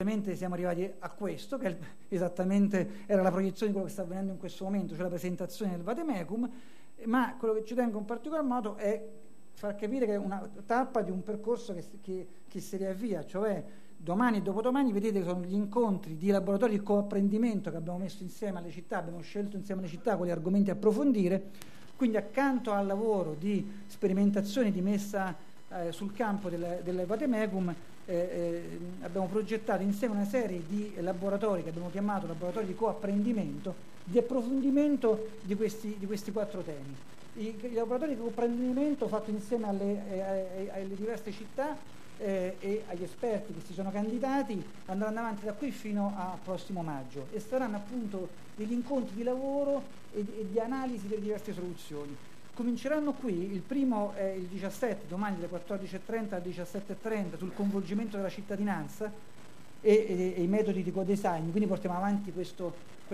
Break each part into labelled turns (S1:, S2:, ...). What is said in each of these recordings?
S1: ovviamente siamo arrivati a questo, che esattamente era la proiezione di quello che sta avvenendo in questo momento, cioè la presentazione del vademecum, ma quello che ci tengo in particolar modo è far capire che è una tappa di un percorso che si riavvia, cioè domani e dopodomani vedete che sono gli incontri di laboratori di coapprendimento che abbiamo messo insieme alle città, abbiamo scelto insieme alle città quali argomenti approfondire, quindi accanto al lavoro di sperimentazione di messa sul campo del vademecum abbiamo progettato insieme una serie di laboratori che abbiamo chiamato laboratori di coapprendimento, di approfondimento di questi 4 temi. I laboratori di coapprendimento fatti insieme alle diverse città e agli esperti che si sono candidati andranno avanti da qui fino a prossimo maggio e saranno appunto degli incontri di lavoro e di analisi delle diverse soluzioni. Cominceranno qui, il primo è il 17, domani dalle 14.30 alle 17.30 sul coinvolgimento della cittadinanza e i metodi di co-design, quindi portiamo avanti questo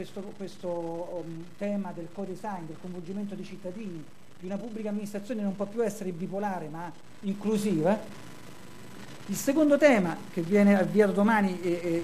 S1: tema del co-design, del coinvolgimento dei cittadini, di una pubblica amministrazione che non può più essere bipolare ma inclusiva. Il secondo tema che viene avviato domani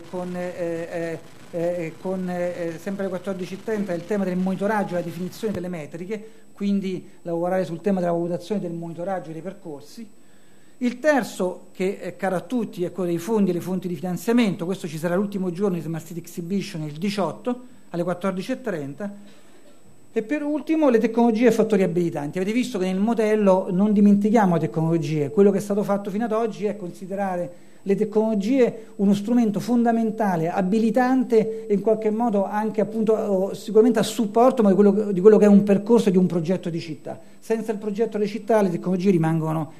S1: sempre alle 14.30 è il tema del monitoraggio e la definizione delle metriche, quindi lavorare sul tema della valutazione del monitoraggio dei percorsi. Il terzo, che è caro a tutti, è quello dei fondi e le fonti di finanziamento. Questo ci sarà l'ultimo giorno di Smart City Exhibition, il 18 alle 14.30. E per ultimo le tecnologie e fattori abilitanti. Avete visto che nel modello non dimentichiamo le tecnologie, quello che è stato fatto fino ad oggi è considerare le tecnologie uno strumento fondamentale, abilitante e in qualche modo anche appunto sicuramente a supporto di quello che è un percorso di un progetto di città. Senza il progetto delle città le tecnologie rimangono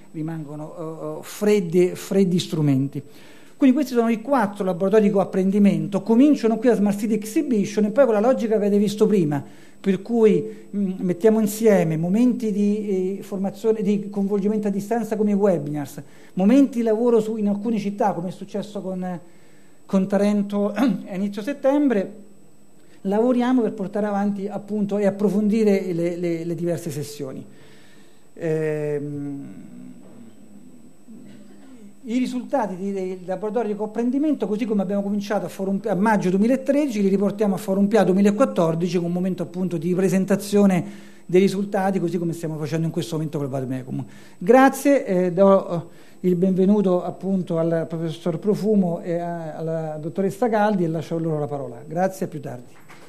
S1: freddi strumenti. Quindi questi sono i 4 laboratori di coapprendimento, cominciano qui a Smart City Exhibition e poi con la logica che avete visto prima, per cui mettiamo insieme momenti di formazione, di coinvolgimento a distanza come i webinars, momenti di lavoro in alcune città come è successo con Tarento a inizio settembre, lavoriamo per portare avanti appunto e approfondire le diverse sessioni. I risultati dei laboratori di coapprendimento, così come abbiamo cominciato a maggio 2013, li riportiamo a Forum PA 2014 con un momento appunto di presentazione dei risultati, così come stiamo facendo in questo momento con il vademecum. Grazie, do il benvenuto appunto al professor Profumo e alla dottoressa Caldi e lascio loro la parola. Grazie, a più tardi.